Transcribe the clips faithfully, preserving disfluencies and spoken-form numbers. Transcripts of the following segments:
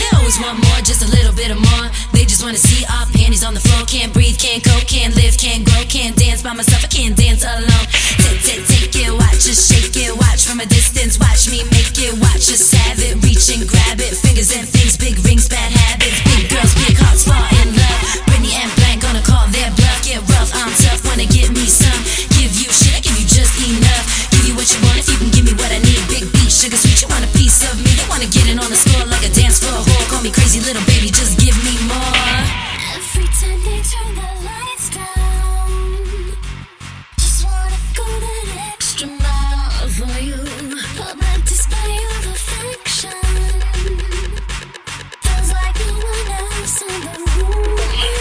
They always want more, just a little bit of more. They just wanna see our panties on the floor. Can't breathe, can't cope, can't live, can't grow. Can't dance by myself, I can't dance alone. Take, take, take it, watch us shake it. Watch from a distance, watch me make it. Watch us have it, reach and grab it. Fingers and things, big rings, bad habits. Big girls, big hearts, fall in love. Brittany and Blank gonna call their bluff. Get rough, I'm tough, wanna give me some. Give you shit, I give you just enough. Give you what you want if you can give me what I need. Big beat, sugar sweet, you want a piece of me. They wanna get it on the score like a dance floor whore. Call me crazy little baby, just give me more. Every time they turn the lights down, just wanna go that extra mile for you. All that display of affection feels like no one else in the room.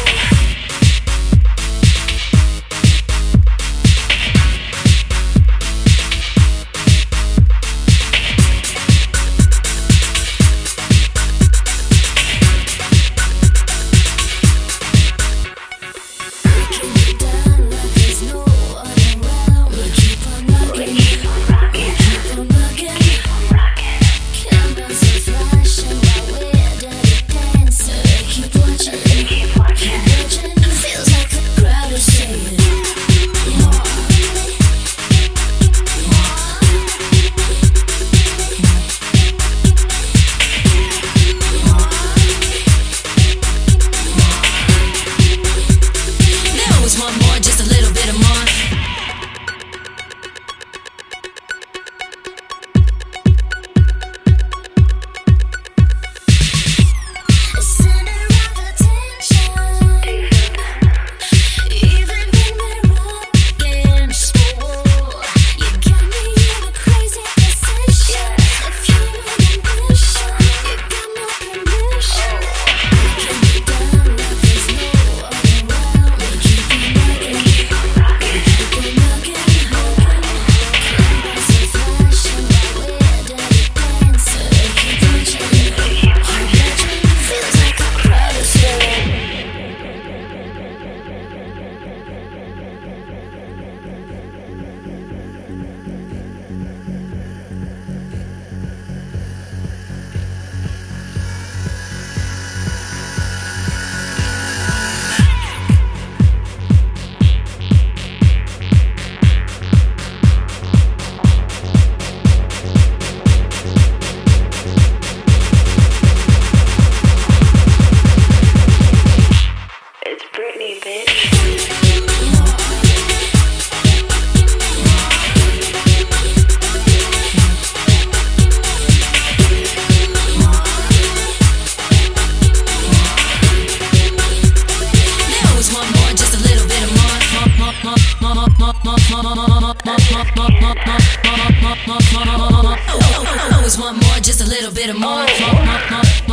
Want more, just a little bit of more. Brittany, bitch. Always want more, just a little bit of more.